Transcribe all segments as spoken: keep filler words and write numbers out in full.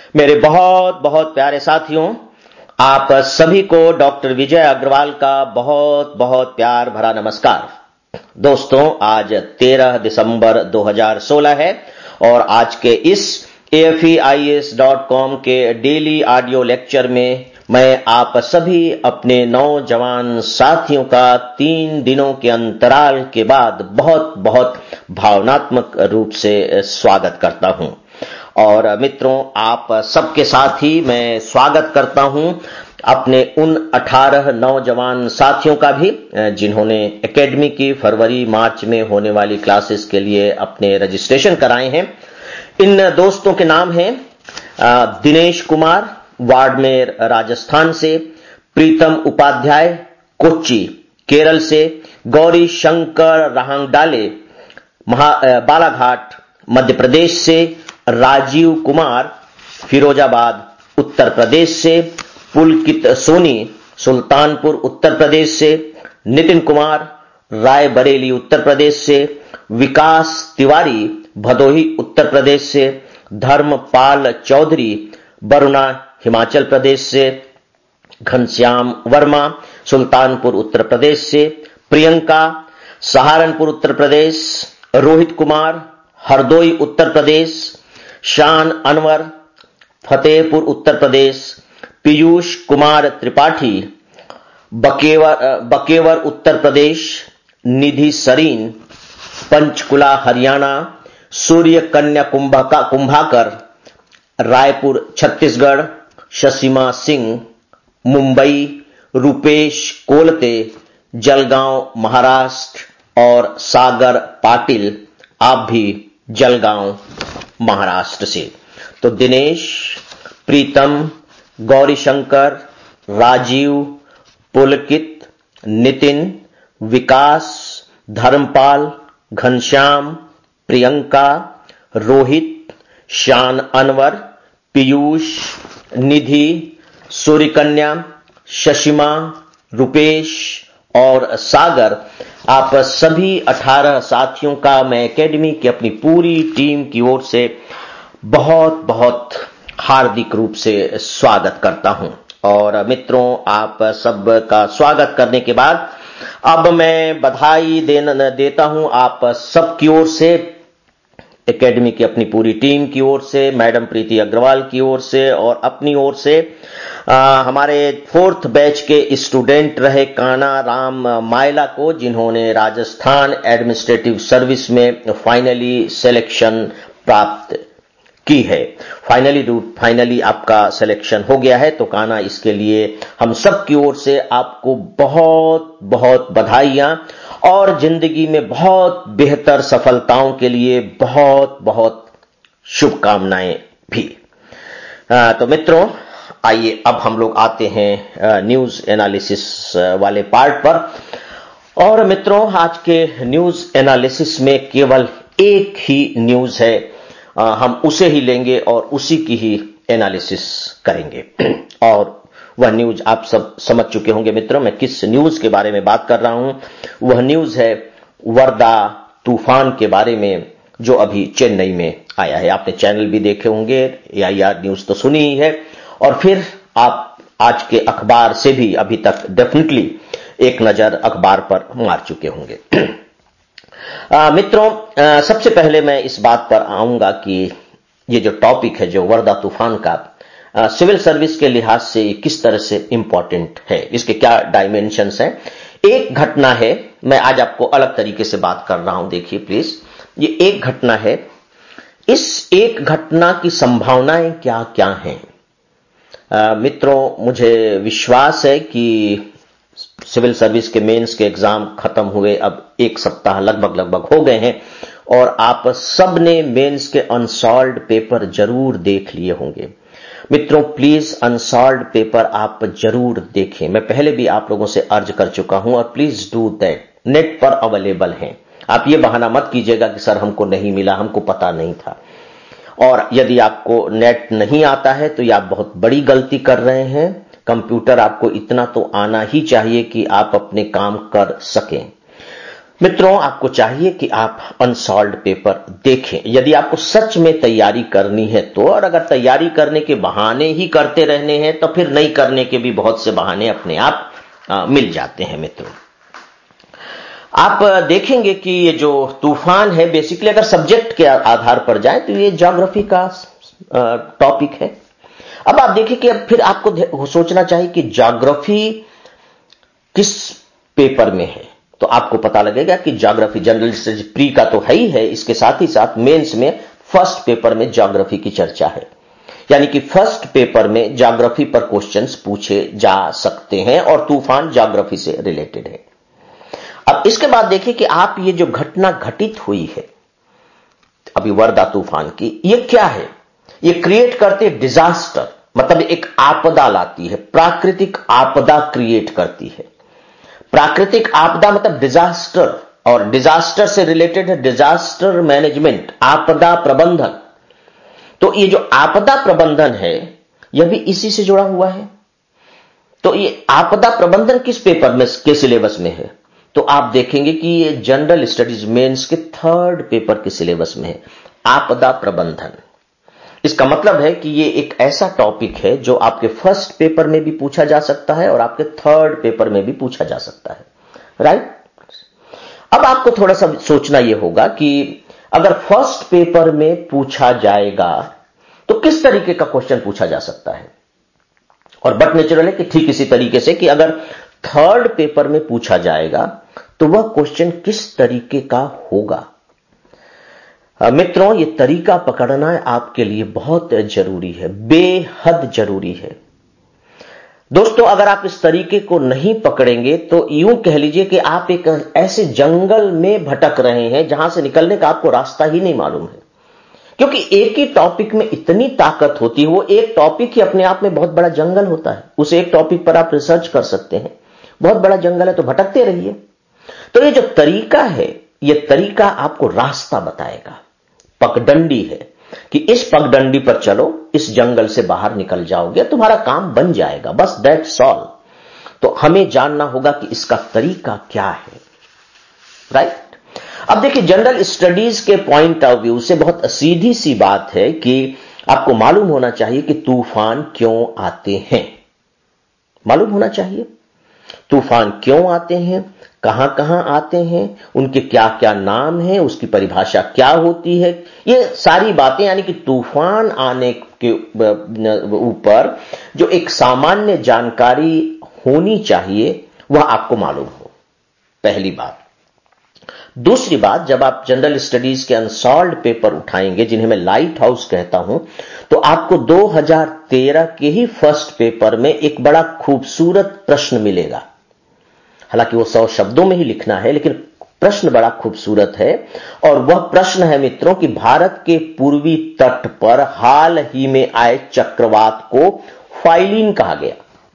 मेरे बहुत बहुत प्यारे साथियों, आप सभी को डॉक्टर विजय अग्रवाल का बहुत बहुत प्यार भरा नमस्कार। दोस्तों, आज तेरह दिसंबर दो हज़ार सोलह है और आज के इस A F E I A S dot com के डेली ऑडियो लेक्चर में मैं आप सभी अपने नौजवान साथियों का तीन दिनों के अंतराल के बाद बहुत बहुत भावनात्मक रूप से स्वागत करता हूं। और मित्रों, आप सबके साथ ही मैं स्वागत करता हूं अपने उन अठारह नौजवान साथियों का भी जिन्होंने एकेडमी की फरवरी मार्च में होने वाली क्लासेस के लिए अपने रजिस्ट्रेशन कराए हैं। इन दोस्तों के नाम हैं दिनेश कुमार वाड़मेर राजस्थान से, प्रीतम उपाध्याय कोच्चि केरल से, गौरी शंकर रहांगडाले बालाघाट मध्य प्रदेश से, राजीव कुमार फिरोजाबाद उत्तर प्रदेश से, पुलकित सोनी सुल्तानपुर उत्तर प्रदेश से, नितिन कुमार रायबरेली उत्तर प्रदेश से, विकास तिवारी भदोही उत्तर प्रदेश से, धर्मपाल चौधरी बरुणा हिमाचल प्रदेश से, घनश्याम वर्मा सुल्तानपुर उत्तर प्रदेश से, प्रियंका सहारनपुर उत्तर प्रदेश, रोहित कुमार हरदोई उत्तर प्रदेश, शान अनवर फतेहपुर उत्तर प्रदेश, पीयूष कुमार त्रिपाठी बकेवर बकेवर उत्तर प्रदेश, निधि सरीन पंचकुला हरियाणा, सूर्य कन्या कुंभका कुंभाकर रायपुर छत्तीसगढ़, शशिमा सिंह मुंबई, रूपेश कोलते जलगांव महाराष्ट्र और सागर पाटिल आप भी जलगांव महाराष्ट्र से। तो दिनेश, प्रीतम, गौरीशंकर, राजीव, पुलकित, नितिन, विकास, धर्मपाल, घनश्याम, प्रियंका, रोहित, शान अनवर, पीयूष, निधि, सूर्यकन्या, शशिमा, रूपेश और सागर, आप सभी अठारह साथियों का मैं एकेडमी की अपनी पूरी टीम की ओर से बहुत बहुत हार्दिक रूप से स्वागत करता हूं। और मित्रों, आप सब का स्वागत करने के बाद अब मैं बधाई देना देता हूं आप सब की ओर से, एकेडमी की अपनी पूरी टीम की ओर से, मैडम प्रीति अग्रवाल की ओर से और अपनी ओर से आ, हमारे फोर्थ बैच के स्टूडेंट रहे काना राम मायला को, जिन्होंने राजस्थान एडमिनिस्ट्रेटिव सर्विस में फाइनली सिलेक्शन प्राप्त की है। फाइनली रूट फाइनली आपका सिलेक्शन हो गया है, तो काना इसके लिए हम सब की ओर से आपको बहुत बहुत बधाइयां और जिंदगी में बहुत बेहतर सफलताओं के लिए बहुत बहुत शुभकामनाएं भी। आ, तो मित्रों, आइए अब हम लोग आते हैं न्यूज एनालिसिस वाले पार्ट पर। और मित्रों, आज के न्यूज एनालिसिस में केवल एक ही न्यूज है, आ, हम उसे ही लेंगे और उसी की ही एनालिसिस करेंगे। और वह न्यूज आप सब समझ चुके होंगे मित्रों, मैं किस न्यूज के बारे में बात कर रहा हूं। वह न्यूज है वर्दा तूफान के बारे में, जो अभी चेन्नई में आया है। आपने चैनल भी देखे होंगे, ए आई आर न्यूज तो सुनी ही है, और फिर आप आज के अखबार से भी अभी तक डेफिनेटली एक नजर अखबार पर मार चुके होंगे। आ, मित्रों, आ, सबसे पहले मैं इस बात पर आऊंगा कि ये जो टॉपिक है, जो वर्दा तूफान का, आ, सिविल सर्विस के लिहाज से किस तरह से इंपॉर्टेंट है, इसके क्या डायमेंशंस हैं। एक घटना है, मैं आज आपको अलग तरीके से बात कर रहा हूं, देखिए प्लीज। ये एक घटना है, इस एक घटना की संभावनाएं क्या क्या हैं। आ, मित्रों, मुझे विश्वास है कि सिविल सर्विस के मेंस के एग्जाम खत्म हुए अब एक सप्ताह लगभग लगभग हो गए हैं, और आप सब ने मेंस के अनसॉल्व्ड पेपर जरूर देख लिए होंगे। मित्रों, प्लीज अनसॉल्व्ड पेपर आप जरूर देखें। मैं पहले भी आप लोगों से अर्ज कर चुका हूं, और प्लीज डू दैट। नेट पर अवेलेबल हैं। आप ये बहाना मत कीजिएगा कि सर हमको नहीं मिला, हमको पता नहीं था। और यदि आपको नेट नहीं आता है तो ये आप बहुत बड़ी गलती कर रहे हैं। कंप्यूटर आपको इतना तो आना ही चाहिए कि आप अपने काम कर सकें। मित्रों, आपको चाहिए कि आप अनसॉल्व्ड पेपर देखें यदि आपको सच में तैयारी करनी है तो, और अगर तैयारी करने के बहाने ही करते रहने हैं तो फिर नहीं करने के भी बहुत से बहाने अपने आप आ, मिल जाते हैं। मित्रों, आप देखेंगे कि ये जो तूफान है, बेसिकली अगर सब्जेक्ट के आधार पर जाए तो ये ज्योग्राफी का टॉपिक है। अब आप देखिए कि अब फिर आपको सोचना चाहिए कि ज्योग्राफी किस पेपर में है, तो आपको पता लगेगा कि ज्योग्राफी जनरल स्टडीज प्री का तो है ही है, इसके साथ ही साथ मेंस में फर्स्ट पेपर में ज्योग्राफी की चर्चा है, यानी कि फर्स्ट पेपर में ज्योग्राफी पर क्वेश्चंस पूछे जा सकते हैं और तूफान ज्योग्राफी से रिलेटेड है। अब इसके बाद देखिए कि आप ये जो घटना घटित हुई है अभी वर्धा तूफान की, ये क्या है? ये क्रिएट करते डिजास्टर, मतलब एक आपदा लाती है, प्राकृतिक आपदा क्रिएट करती है। प्राकृतिक आपदा मतलब डिजास्टर, और डिजास्टर से रिलेटेड है डिजास्टर मैनेजमेंट, आपदा प्रबंधन। तो ये जो आपदा प्रबंधन है यह भी इसी से जुड़ा हुआ है। तो ये आपदा प्रबंधन किस पेपर में के सिलेबस में है? तो आप देखेंगे कि ये जनरल स्टडीज मेंस के थर्ड पेपर के सिलेबस में है, आपदा प्रबंधन। इसका मतलब है कि ये एक ऐसा टॉपिक है जो आपके फर्स्ट पेपर में भी पूछा जा सकता है और आपके थर्ड पेपर में भी पूछा जा सकता है, राइट? अब आपको थोड़ा सा सोचना यह होगा कि अगर फर्स्ट पेपर में पूछा जाएगा तो किस तरीके का क्वेश्चन पूछा जा सकता है, और बट नेचुरल है कि ठीक इसी तरीके से कि अगर थर्ड पेपर में पूछा जाएगा तो वह क्वेश्चन किस तरीके का होगा। मित्रों, यह तरीका पकड़ना आपके लिए बहुत जरूरी है, बेहद जरूरी है। दोस्तों, अगर आप इस तरीके को नहीं पकड़ेंगे तो यूं कह लीजिए कि आप एक ऐसे जंगल में भटक रहे हैं जहां से निकलने का आपको रास्ता ही नहीं मालूम है, क्योंकि एक ही टॉपिक में इतनी ताकत होती है। वो एक टॉपिक ही अपने आप में बहुत बड़ा जंगल होता है, उस एक टॉपिक पर आप रिसर्च कर सकते हैं, बहुत बड़ा जंगल है, तो भटकते रहिए। तो ये जो तरीका है, ये तरीका आपको रास्ता बताएगा, पगडंडी है कि इस पगडंडी पर चलो, इस जंगल से बाहर निकल जाओगे, तुम्हारा काम बन जाएगा, बस दैट्स ऑल। तो हमें जानना होगा कि इसका तरीका क्या है, राइट? अब देखिए, जनरल स्टडीज के पॉइंट ऑफ व्यू से बहुत सीधी सी बात है कि आपको मालूम होना चाहिए कि तूफान क्यों आते हैं। मालूम होना चाहिए तूफान क्यों आते हैं, कहां कहां आते हैं, उनके क्या क्या नाम हैं, उसकी परिभाषा क्या होती है, ये सारी बातें, यानी कि तूफान आने के ऊपर जो एक सामान्य जानकारी होनी चाहिए वह आपको मालूम हो, पहली बात। दूसरी बात, जब आप जनरल स्टडीज के अनसॉल्व्ड पेपर उठाएंगे, जिन्हें मैं लाइट हाउस कहता हूं, तो आपको दो हज़ार तेरह के ही फर्स्ट पेपर में एक बड़ा खूबसूरत प्रश्न मिलेगा। हालांकि वो सौ शब्दों में ही लिखना है, लेकिन प्रश्न बड़ा खूबसूरत है, और वह प्रश्न है मित्रों कि भारत के पूर्वी तट पर हाल ही में आए चक्रवात को फाइलिन कहा गया।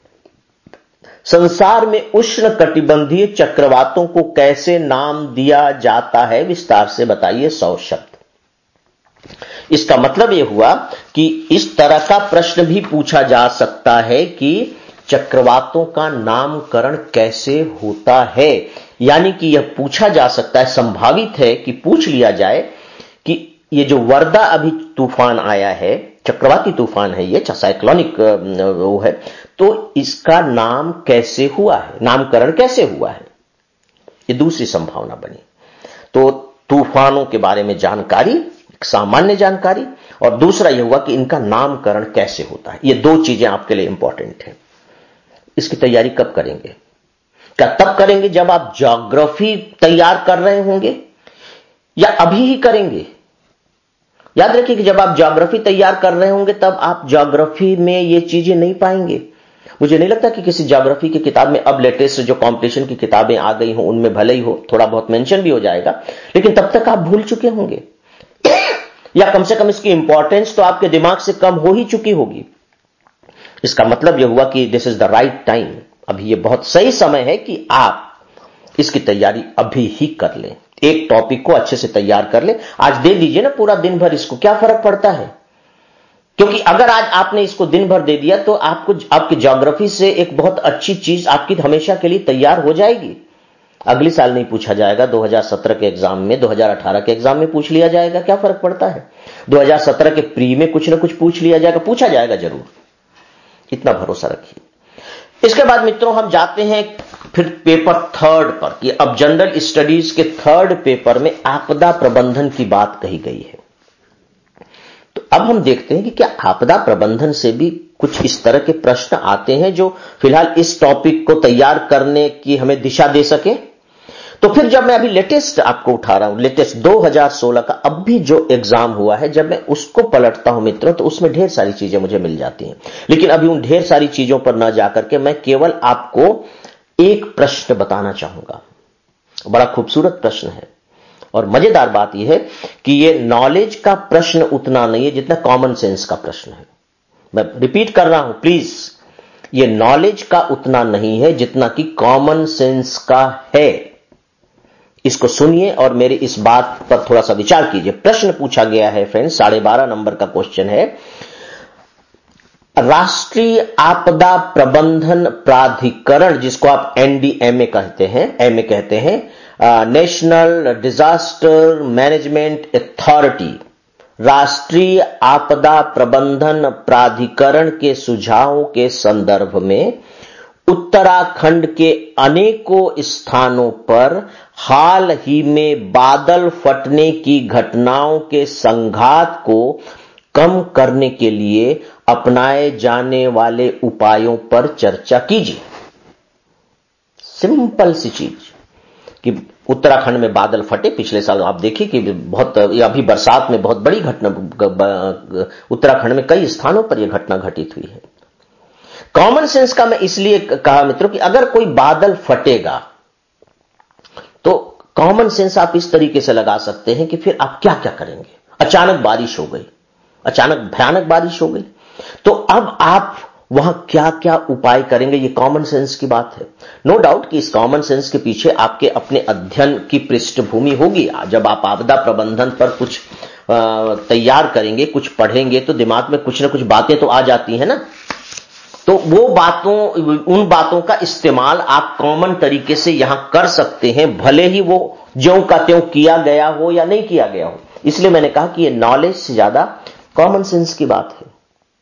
संसार में उष्ण कटिबंधीय चक्रवातों को कैसे नाम दिया जाता है, विस्तार से बताइए, सौ शब्द। इसका मतलब यह हुआ कि इस तरह का प्रश्न भी पूछा जा सकता है कि चक्रवातों का नामकरण कैसे होता है, यानी कि यह पूछा जा सकता है, संभावित है कि पूछ लिया जाए कि ये जो वर्धा अभी तूफान आया है, चक्रवाती तूफान है, ये साइक्लोनिक वो है, तो इसका नाम कैसे हुआ है, नामकरण कैसे हुआ है, ये दूसरी संभावना बनी। तो तूफानों के बारे में जानकारी, एक सामान्य जानकारी, और दूसरा यह हुआ कि इनका नामकरण कैसे होता है। ये दो चीजें आपके लिए इंपॉर्टेंट है। इसकी तैयारी कब करेंगे? क्या तब करेंगे जब आप ज्योग्राफी तैयार कर रहे होंगे, या अभी ही करेंगे? याद रखिए कि जब आप ज्योग्राफी तैयार कर रहे होंगे तब आप ज्योग्राफी में ये चीजें नहीं पाएंगे। मुझे नहीं लगता कि किसी ज्योग्राफी की किताब में, अब लेटेस्ट जो कंपटीशन की किताबें आ गई हो उनमें भले ही हो, थोड़ा बहुत मेंशन भी हो जाएगा, लेकिन तब तक आप भूल चुके होंगे, या कम से कम इसकी इंपॉर्टेंस तो आपके दिमाग से कम हो ही चुकी होगी। इसका मतलब यह हुआ कि this is the right time, अभी यह बहुत सही समय है कि आप इसकी तैयारी अभी ही कर लें, एक टॉपिक को अच्छे से तैयार कर लें। आज दे दीजिए ना पूरा दिन भर, इसको क्या फर्क पड़ता है? क्योंकि अगर आज आपने इसको दिन भर दे दिया तो आपको आपकी ज्योग्राफी से एक बहुत अच्छी चीज आपकी हमेशा के लिए तैयार हो जाएगी। अगले साल नहीं पूछा जाएगा, दो हज़ार सत्रह के एग्जाम में, दो हज़ार अठारह के एग्जाम में पूछ लिया जाएगा, क्या फर्क पड़ता है। दो हज़ार सत्रह के प्री में कुछ ना कुछ पूछ लिया जाएगा, पूछा जाएगा जरूर, इतना भरोसा रखिए। इसके बाद मित्रों हम जाते हैं फिर पेपर थर्ड पर, कि अब जनरल स्टडीज के थर्ड पेपर में आपदा प्रबंधन की बात कही गई है। तो अब हम देखते हैं कि क्या आपदा प्रबंधन से भी कुछ इस तरह के प्रश्न आते हैं जो फिलहाल इस टॉपिक को तैयार करने की हमें दिशा दे सके। तो फिर जब मैं अभी लेटेस्ट आपको उठा रहा हूं, लेटेस्ट दो हज़ार सोलह का अब भी जो एग्जाम हुआ है, जब मैं उसको पलटता हूं मित्रों, तो उसमें ढेर सारी चीजें मुझे मिल जाती हैं। लेकिन अभी उन ढेर सारी चीजों पर न जाकर के मैं केवल आपको एक प्रश्न बताना चाहूंगा। बड़ा खूबसूरत प्रश्न है और मजेदार बात यह है कि यह नॉलेज का प्रश्न उतना नहीं है जितना कॉमन सेंस का प्रश्न है। मैं रिपीट कर रहा हूं प्लीज, यह नॉलेज का उतना नहीं है जितना कि कॉमन सेंस का है। इसको सुनिए और मेरी इस बात पर थोड़ा सा विचार कीजिए। प्रश्न पूछा गया है फ्रेंड्स, साढ़े बारह नंबर का क्वेश्चन है, राष्ट्रीय आपदा प्रबंधन प्राधिकरण, जिसको आप एनडीएमए कहते हैं, एमए कहते हैं, नेशनल डिजास्टर मैनेजमेंट अथॉरिटी, राष्ट्रीय आपदा प्रबंधन प्राधिकरण के सुझावों के संदर्भ में उत्तराखंड के अनेकों स्थानों पर हाल ही में बादल फटने की घटनाओं के संघात को कम करने के लिए अपनाए जाने वाले उपायों पर चर्चा कीजिए। सिंपल सी चीज कि उत्तराखंड में बादल फटे, पिछले साल आप देखिए कि बहुत, अभी बरसात में बहुत बड़ी घटना उत्तराखंड में कई स्थानों पर यह घटना घटित हुई है। कॉमन सेंस का मैं इसलिए कहा मित्रों कि अगर कोई बादल फटेगा तो कॉमन सेंस आप इस तरीके से लगा सकते हैं कि फिर आप क्या क्या करेंगे। अचानक बारिश हो गई, अचानक भयानक बारिश हो गई, तो अब आप वहां क्या क्या उपाय करेंगे, ये कॉमन सेंस की बात है। नो डाउट कि इस कॉमन सेंस के पीछे आपके अपने अध्ययन की पृष्ठभूमि होगी। जब आप आपदा प्रबंधन पर कुछ तैयार करेंगे, कुछ पढ़ेंगे, तो दिमाग में कुछ ना कुछ बातें तो आ जाती हैं ना। तो वो बातों, उन बातों का इस्तेमाल आप कॉमन तरीके से यहां कर सकते हैं, भले ही वो ज्यों का त्यों किया गया हो या नहीं किया गया हो। इसलिए मैंने कहा कि ये नॉलेज से ज्यादा कॉमन सेंस की बात है।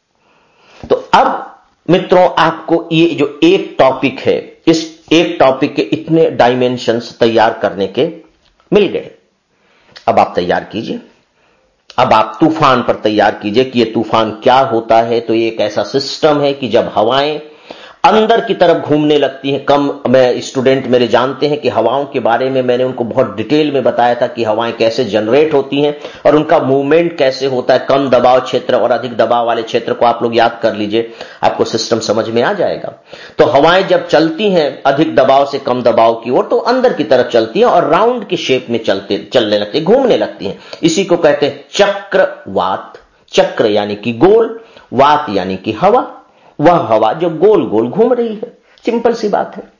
तो अब मित्रों आपको ये जो एक टॉपिक है, इस एक टॉपिक के इतने डायमेंशंस तैयार करने के मिल गए। अब आप तैयार कीजिए, अब आप तूफान पर तैयार कीजिए कि ये तूफान क्या होता है। तो ये एक ऐसा सिस्टम है कि जब हवाएं अंदर की तरफ घूमने लगती हैं, कम मैं स्टूडेंट मेरे जानते हैं कि हवाओं के बारे में मैंने उनको बहुत डिटेल में बताया था कि हवाएं कैसे जनरेट होती हैं और उनका मूवमेंट कैसे होता है। कम दबाव क्षेत्र और अधिक दबाव वाले क्षेत्र को आप लोग याद कर लीजिए, आपको सिस्टम समझ में आ जाएगा। तो हवाएं जब चलती हैं अधिक दबाव से कम दबाव की ओर, तो अंदर की तरफ चलती हैं और राउंड की शेप में चलते चलने लगती है, घूमने लगती हैं। इसी को कहते हैं चक्रवात। चक्र यानी कि गोल, वात यानी कि हवा, वह हवा जो गोल गोल घूम रही है। सिंपल सी बात है।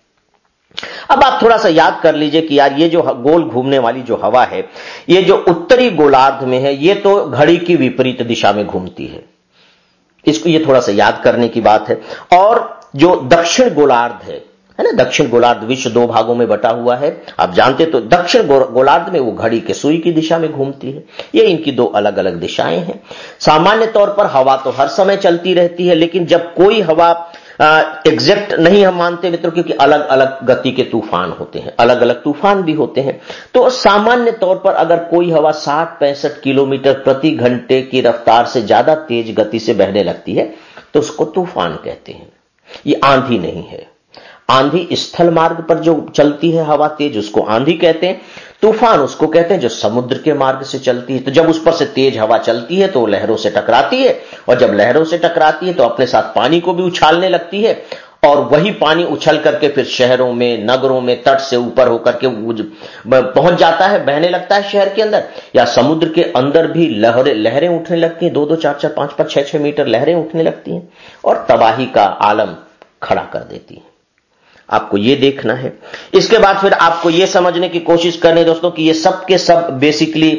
अब आप थोड़ा सा याद कर लीजिए कि यार ये जो गोल घूमने वाली जो हवा है, ये जो उत्तरी गोलार्ध में है, ये तो घड़ी की विपरीत दिशा में घूमती है। इसको ये थोड़ा सा याद करने की बात है। और जो दक्षिण गोलार्ध है, है ना, दक्षिण गोलार्ध विश्व दो भागों में बटा हुआ है, आप जानते। तो दक्षिण गोलार्ध में वो घड़ी के सुई की दिशा में घूमती है। ये इनकी दो अलग अलग दिशाएं हैं। सामान्य तौर पर हवा तो हर समय चलती रहती है, लेकिन जब कोई हवा एग्जैक्ट नहीं हम मानते मित्रों, क्योंकि अलग अलग गति के तूफान होते हैं, अलग अलग तूफान भी होते हैं। तो सामान्य तौर पर अगर कोई हवा साठ पैंसठ किलोमीटर प्रति घंटे की रफ्तार से ज्यादा तेज गति से बहने लगती है तो उसको तूफान कहते हैं। ये आंधी नहीं है। आंधी स्थल मार्ग पर जो चलती है हवा तेज, उसको आंधी कहते हैं। तूफान उसको कहते हैं जो समुद्र के मार्ग से चलती है। तो जब उस पर से तेज हवा चलती है तो लहरों से टकराती है, और जब लहरों से टकराती है तो अपने साथ पानी को भी उछालने लगती है, और वही पानी उछल करके फिर शहरों में, नगरों में तट से ऊपर होकर के पहुंच जाता है, बहने लगता है शहर के अंदर, या समुद्र के अंदर भी लहरें लहरें उठने लगती हैं। दो दो चार चार पांच पांच छह छह मीटर लहरें उठने लगती हैं और तबाही का आलम खड़ा कर देती है। आपको ये देखना है। इसके बाद फिर आपको ये समझने की कोशिश करनी है दोस्तों कि ये सब के सब बेसिकली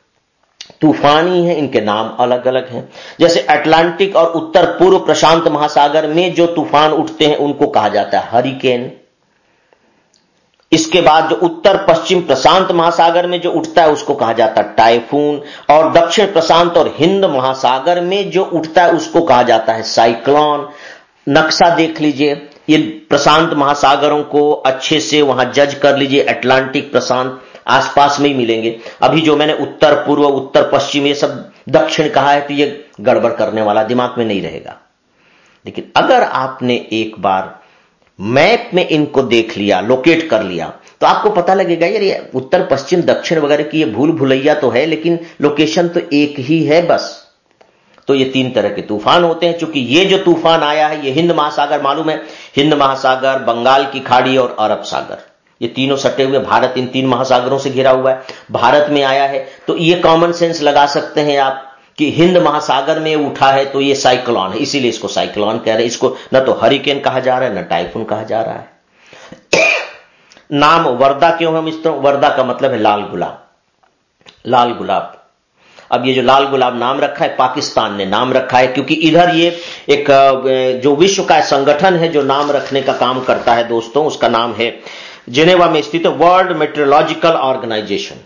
तूफान ही हैं, इनके नाम अलग अलग हैं। जैसे अटलांटिक और उत्तर पूर्व प्रशांत महासागर में जो तूफान उठते हैं उनको कहा जाता है हरिकेन। इसके बाद जो उत्तर पश्चिम प्रशांत महासागर में जो उठता है उसको कहा जाता है टाइफून, और दक्षिण प्रशांत और हिंद महासागर में जो उठता है उसको कहा जाता है साइक्लोन। नक्शा देख लीजिए, ये प्रशांत महासागरों को अच्छे से वहां जज कर लीजिए, अटलांटिक प्रशांत आसपास में ही मिलेंगे। अभी जो मैंने उत्तर पूर्व उत्तर पश्चिम ये सब दक्षिण कहा है तो ये गड़बड़ करने वाला, दिमाग में नहीं रहेगा। लेकिन अगर आपने एक बार मैप में इनको देख लिया, लोकेट कर लिया, तो आपको पता लगेगा यार ये उत्तर पश्चिम दक्षिण वगैरह की ये भूल भुलैया तो है, लेकिन लोकेशन तो एक ही है बस। तो ये तीन तरह के तूफान होते हैं। चूंकि ये जो तूफान आया है ये हिंद महासागर, मालूम है हिंद महासागर, बंगाल की खाड़ी और अरब सागर, ये तीनों सटे हुए, भारत इन तीन महासागरों से घिरा हुआ है, भारत में आया है। तो ये कॉमन सेंस लगा सकते हैं आप कि हिंद महासागर में उठा है तो ये साइक्लोन है, इसीलिए इसको साइक्लोन कह रहे हैं। इसको न तो हरिकेन कहा जा रहा है न टाइफून कहा जा रहा है। नाम वर्दा क्यों हम इस तरह, वर्दा का मतलब है लाल गुलाब, लाल गुलाब। अब ये जो लाल गुलाब नाम रखा है पाकिस्तान ने नाम रखा है, क्योंकि इधर ये एक जो विश्व का संगठन है जो नाम रखने का काम करता है दोस्तों, उसका नाम है जिनेवा में स्थित वर्ल्ड मेट्रोलॉजिकल ऑर्गेनाइजेशन।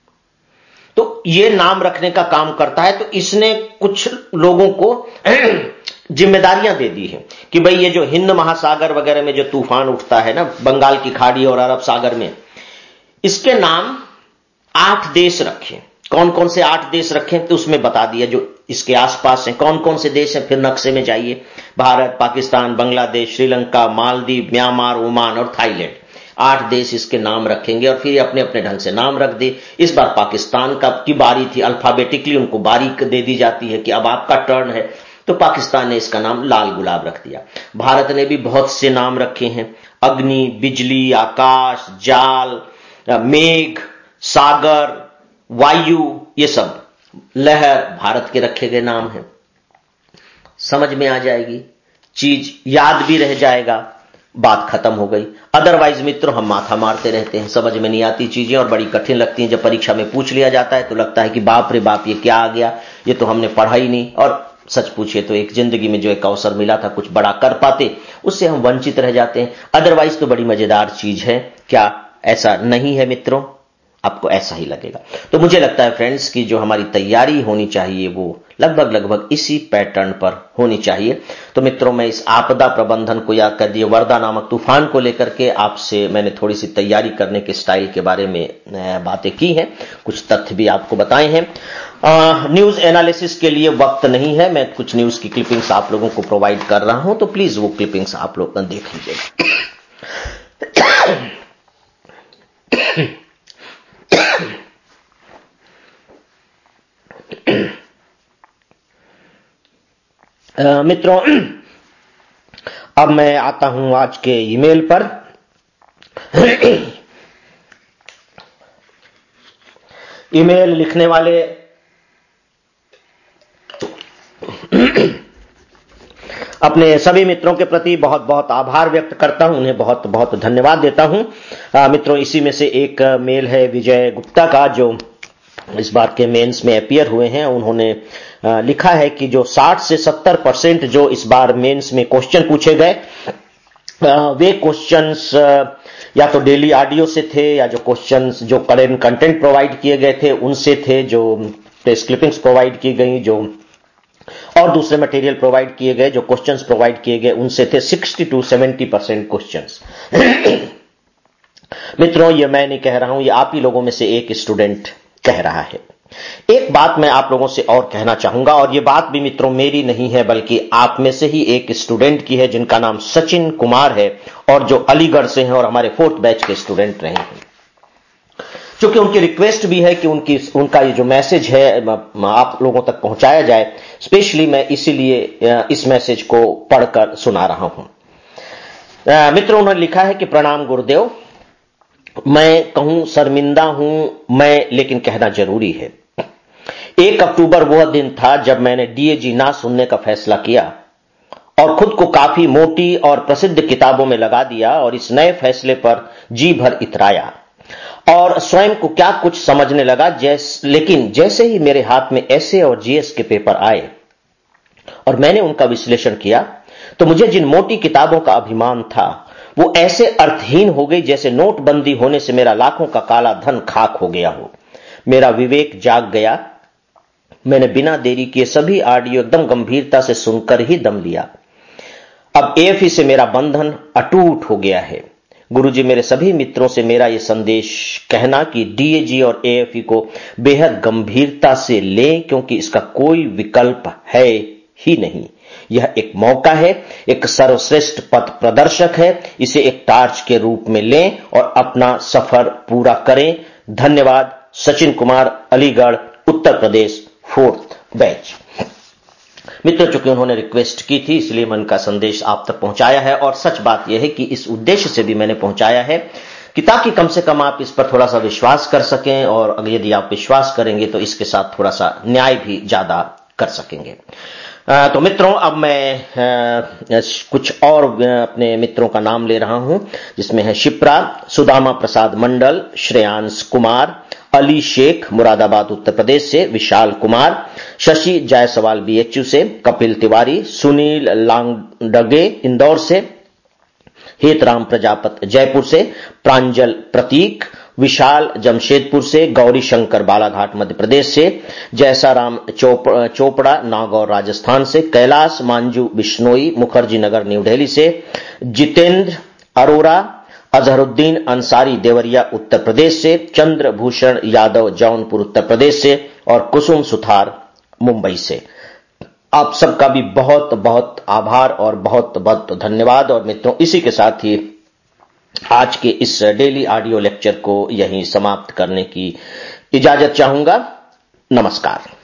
तो ये नाम रखने का काम करता है। तो इसने कुछ लोगों को जिम्मेदारियां दे दी है कि भाई ये जो हिंद महासागर वगैरह में जो तूफान उठता है ना, बंगाल की खाड़ी और अरब सागर में, इसके नाम आठ देश रखें। कौन कौन से आठ देश रखें तो उसमें बता दिया, जो इसके आसपास हैं कौन कौन से देश हैं, फिर नक्शे में जाइए, भारत, पाकिस्तान, बांग्लादेश, श्रीलंका, मालदीव, म्यांमार, ओमान और थाईलैंड, आठ देश इसके नाम रखेंगे और फिर अपने अपने ढंग से नाम रख दे। इस बार पाकिस्तान का की बारी थी, अल्फाबेटिकली उनको बारी दे दी जाती है कि अब आपका टर्न है, तो पाकिस्तान ने इसका नाम लाल गुलाब रख दिया। भारत ने भी बहुत से नाम रखे हैं, अग्नि, बिजली, आकाश, जाल, मेघ, सागर, वायु, ये सब लहर भारत के रखे गए नाम हैं। समझ में आ जाएगी चीज, याद भी रह जाएगा, बात खत्म हो गई। अदरवाइज मित्रों हम माथा मारते रहते हैं, समझ में नहीं आती चीजें और बड़ी कठिन लगती हैं। जब परीक्षा में पूछ लिया जाता है तो लगता है कि बाप रे बाप ये क्या आ गया, ये तो हमने पढ़ा ही नहीं। और सच पूछिए तो एक जिंदगी में जो एक अवसर मिला था कुछ बड़ा कर पाते, उससे हम वंचित रह जाते हैं। अदरवाइज तो बड़ी मजेदार चीज है। क्या ऐसा नहीं है मित्रों? आपको ऐसा ही लगेगा। तो मुझे लगता है फ्रेंड्स कि जो हमारी तैयारी होनी चाहिए वो लगभग लगभग इसी पैटर्न पर होनी चाहिए। तो मित्रों मैं इस आपदा प्रबंधन को या कह दिए वर्दा नामक तूफान को लेकर के आपसे मैंने थोड़ी सी तैयारी करने के स्टाइल के बारे में बातें की हैं, कुछ तथ्य भी आपको बताए हैं। न्यूज एनालिसिस के लिए वक्त नहीं है, मैं कुछ न्यूज की क्लिपिंग्स आप लोगों को प्रोवाइड कर रहा हूं, तो प्लीज वो क्लिपिंग्स आप लोग देख लीजिएगा। Uh, मित्रों अब मैं आता हूं आज के ईमेल पर। ईमेल लिखने वाले अपने सभी मित्रों के प्रति बहुत बहुत आभार व्यक्त करता हूं, उन्हें बहुत बहुत धन्यवाद देता हूं। uh, मित्रों इसी में से एक मेल है विजय गुप्ता का, जो इस बार के मेंस में अपीयर हुए हैं। उन्होंने लिखा है कि जो साठ से सत्तर परसेंट जो इस बार मेंस में क्वेश्चन पूछे गए वे क्वेश्चंस या तो डेली ऑडियो से थे या जो क्वेश्चंस जो करेंट कंटेंट प्रोवाइड किए गए थे उनसे थे, जो प्रेस क्लिपिंग्स प्रोवाइड की गई, जो और दूसरे मटेरियल प्रोवाइड किए गए, जो क्वेश्चंस प्रोवाइड किए गए उनसे थे sixty two seventy percent questions. मित्रों ये मैं नहीं कह रहा हूं, ये आप ही लोगों में से एक स्टूडेंट कह रहा है। एक बात मैं आप लोगों से और कहना चाहूंगा, और ये बात भी मित्रों मेरी नहीं है बल्कि आप में से ही एक स्टूडेंट की है जिनका नाम सचिन कुमार है और जो अलीगढ़ से हैं और हमारे फोर्थ बैच के स्टूडेंट रहे हैं। चूंकि उनकी रिक्वेस्ट भी है कि उनकी उनका ये जो मैसेज है आप लोगों तक पहुंचाया जाए, स्पेशली मैं इसीलिए इस मैसेज को पढ़कर सुना रहा हूं। मित्रों उन्होंने लिखा है कि प्रणाम गुरुदेव, मैं कहूं शर्मिंदा हूं मैं, लेकिन कहना जरूरी है। एक अक्टूबर वह दिन था जब मैंने डीएजी ना सुनने का फैसला किया और खुद को काफी मोटी और प्रसिद्ध किताबों में लगा दिया और इस नए फैसले पर जी भर इतराया और स्वयं को क्या कुछ समझने लगा। जैस, लेकिन जैसे ही मेरे हाथ में एसए और जीएस के पेपर आए और मैंने उनका विश्लेषण किया तो मुझे जिन मोटी किताबों का अभिमान था वो ऐसे अर्थहीन हो गई जैसे नोटबंदी होने से मेरा लाखों का काला धन खाक हो गया हो। मेरा विवेक जाग गया। मैंने बिना देरी किए सभी ऑडियो एकदम गंभीरता से सुनकर ही दम लिया। अब एएफई से मेरा बंधन अटूट हो गया है। गुरुजी, मेरे सभी मित्रों से मेरा यह संदेश कहना कि डीएजी और एएफई को बेहद गंभीरता से लें, क्योंकि इसका कोई विकल्प है ही नहीं। यह एक मौका है, एक सर्वश्रेष्ठ पथ प्रदर्शक है। इसे एक टार्च के रूप में लें और अपना सफर पूरा करें। धन्यवाद। Sachin Kumar, Aligarh, Uttar Pradesh, fourth batch. मित्रों, चूंकि उन्होंने रिक्वेस्ट की थी इसलिए मैं उनका संदेश आप तक पहुंचाया है, और सच बात यह है कि इस उद्देश्य से भी मैंने पहुंचाया है कि ताकि कम से कम आप इस पर थोड़ा सा विश्वास कर सकें, और यदि आप विश्वास करेंगे तो इसके साथ थोड़ा सा न्याय भी ज्यादा कर सकेंगे। तो मित्रों, अब मैं कुछ और अपने मित्रों का नाम ले रहा हूं, जिसमें है शिप्रा, सुदामा प्रसाद मंडल, श्रेयांश कुमार, अली शेख मुरादाबाद उत्तर प्रदेश से, विशाल कुमार, शशि जायसवाल बीएचयू से, कपिल तिवारी, सुनील लांगडगे इंदौर से, हेतराम प्रजापत जयपुर से, प्रांजल प्रतीक, विशाल जमशेदपुर से, गौरी शंकर बालाघाट मध्य प्रदेश से, जैसाराम चोपड़ा नागौर राजस्थान से, कैलाश मांजू बिश्नोई मुखर्जी नगर न्यू दिल्ली से, जितेंद्र अरोरा, अजहरुद्दीन अंसारी देवरिया उत्तर प्रदेश से, चंद्रभूषण यादव जौनपुर उत्तर प्रदेश से, और कुसुम सुथार मुंबई से। आप सबका भी बहुत बहुत आभार और बहुत बहुत धन्यवाद। और मित्रों, इसी के साथ ही आज के इस डेली ऑडियो लेक्चर को यहीं समाप्त करने की इजाजत चाहूंगा। नमस्कार।